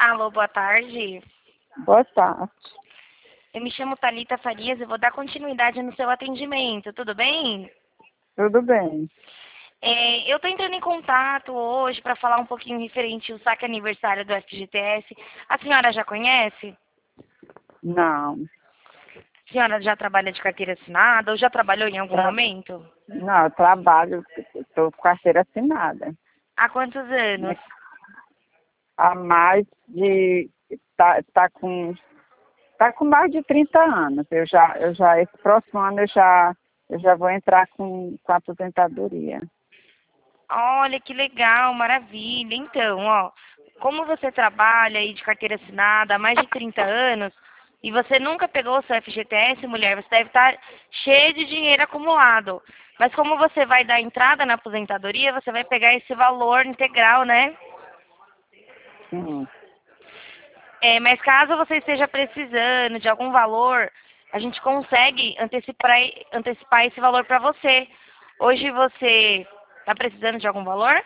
Alô, boa tarde. Boa tarde. Eu me chamo Thalita Farias e vou dar continuidade no seu atendimento, tudo bem? Tudo bem? Eu estou entrando em contato hoje para falar um pouquinho referente ao saque aniversário do FGTS. A senhora já conhece? Não. A senhora já trabalha de carteira assinada ou já trabalhou em algum Tra... momento? Não, eu trabalho, estou com carteira assinada. Há quantos anos? Há mais de. Tá com mais de 30 anos. Esse próximo ano eu já vou entrar com a aposentadoria. Olha, que legal, maravilha. Então, ó, como você trabalha aí de carteira assinada há mais de 30 anos e você nunca pegou o seu FGTS, mulher, você deve estar cheia de dinheiro acumulado. Mas como você vai dar entrada na aposentadoria, você vai pegar esse valor integral, né? Sim. Mas caso você esteja precisando de algum valor, a gente consegue antecipar esse valor para você. Hoje você está precisando de algum valor?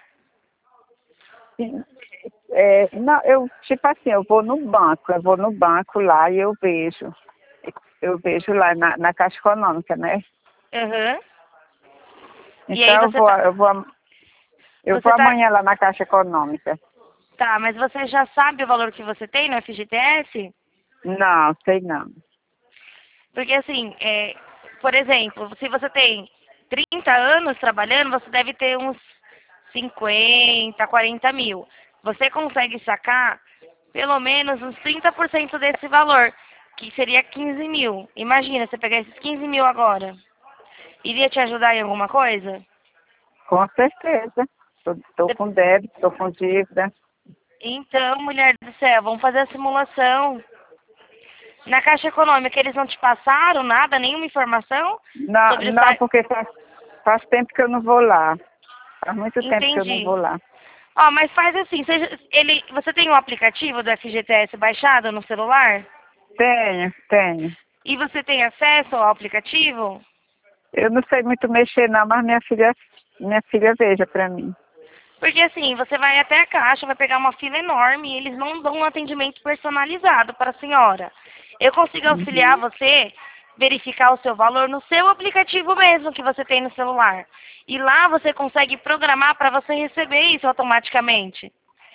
Sim. Não, tipo assim, eu vou no banco lá e eu vejo. Eu vejo lá na Caixa Econômica, né? Aham. E aí Então eu vou você tá, amanhã lá na Caixa Econômica. tá, mas você já sabe o valor que você tem no FGTS? Não, sei não. Porque assim, por exemplo, se você tem 30 anos trabalhando, você deve ter uns 50, 40 mil. Você consegue sacar pelo menos uns 30% desse valor, que seria 15 mil. Imagina, você pegar esses 15 mil agora. Iria te ajudar em alguma coisa? Com certeza. Estou com débito, estou com dívida. Então, mulher do céu, vamos fazer a simulação. Na Caixa Econômica, eles não te passaram nada, nenhuma informação Não, sobre o não, site? porque faz tempo que eu não vou lá. Faz muito tempo que eu não Entendi. vou lá. Ó, mas faz assim, você tem um aplicativo do FGTS baixado no celular? Tenho. E você tem acesso ao aplicativo? Eu não sei muito mexer não, mas minha filha veja para mim. Porque assim, você vai até a Caixa, vai pegar uma fila enorme e eles não dão um atendimento personalizado para a senhora. Eu consigo auxiliar Uhum. você verificar o seu valor no seu aplicativo mesmo que você tem no celular. E lá você consegue programar para você receber isso automaticamente.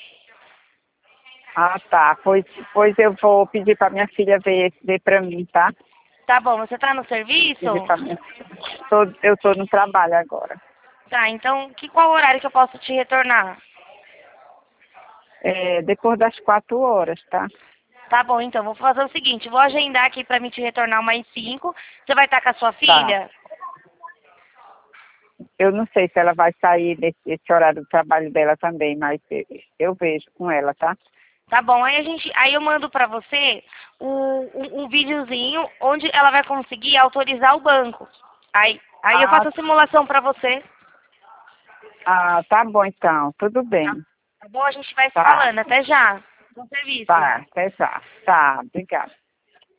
Ah, tá. Pois eu vou pedir para minha filha ver para mim, tá? Tá bom, você está no serviço? Pedir para minha filha. Eu estou no trabalho agora. Tá, então qual horário que eu posso te retornar? Depois das 4 horas, tá? Tá bom, então, vou fazer o seguinte, vou agendar aqui pra mim te retornar mais 5. Você vai estar com a sua Tá. filha? Eu não sei se ela vai sair desse horário do trabalho dela também, mas eu vejo com ela, tá? Tá bom, aí eu mando pra você um videozinho onde ela vai conseguir autorizar o banco. Aí eu Ah, faço a simulação pra você. tá bom então, tudo Tá, bem. tá bom? A gente vai se Tá, falando. Até já. Bom serviço. tá, até já. Tá, obrigada.